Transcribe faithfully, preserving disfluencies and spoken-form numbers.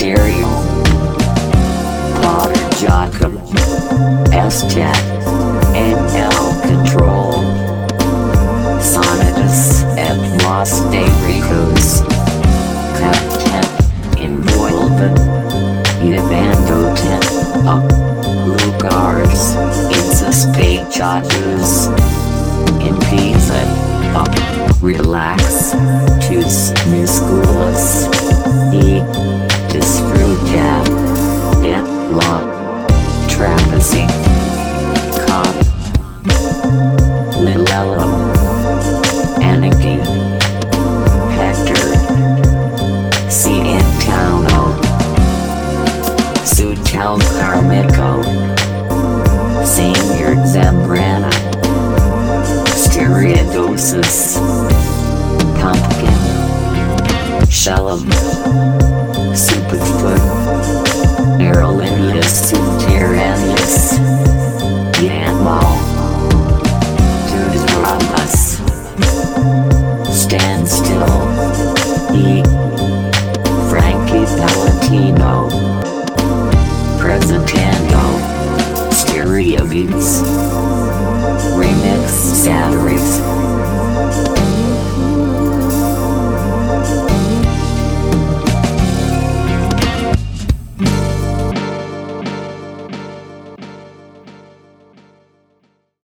Stereo, Potter Jacob, S-Jet, N L Control, Sonitus, et Los Dericos, Captain, Involved, Ibandoten, Up, Lugars, Insospechados, In Pisa, Up, Relax, Tus Musculus, E, Disfrutar, Et La, Trapezy, Cop, Lilello, Anakin, Hector, Cientauno, Sutel Carmico, Senior Zambrana, Stereodosis, Pumpkin, Shalom.